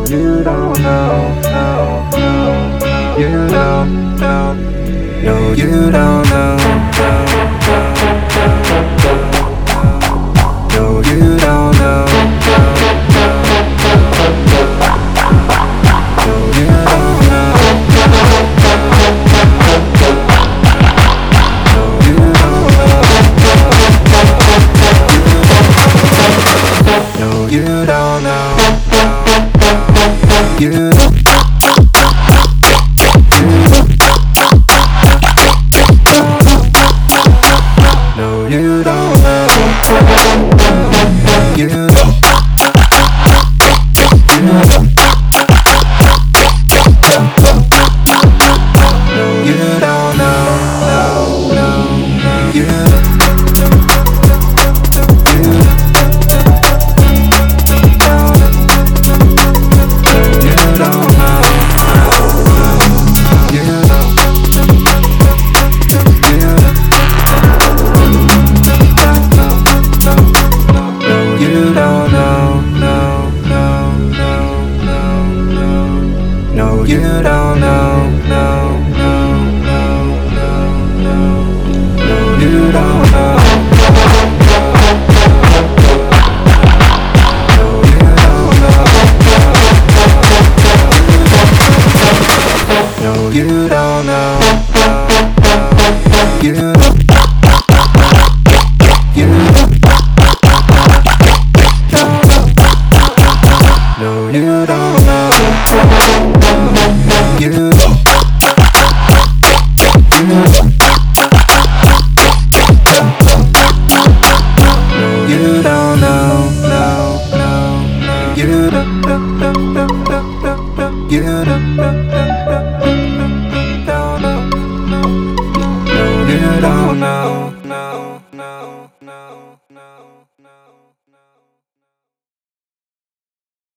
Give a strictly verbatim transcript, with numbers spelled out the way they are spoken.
you don't know, no, no, no, you don't know, no, you don't know, no, no, no, no, no, you don't know, no, no, no, no, you don't know, no, you don't know, no, you don't know. You don't, no, you don't know. You don't, no, you don't know. No, no, no, you don't. No, you don't know, no, no, no, no, no, no, you don't know. No, you don't know. No, you don't know. You don't. You don't. No, you don't know. You, you, no, you don't know, no, no, no, you don't, you don't, you don't.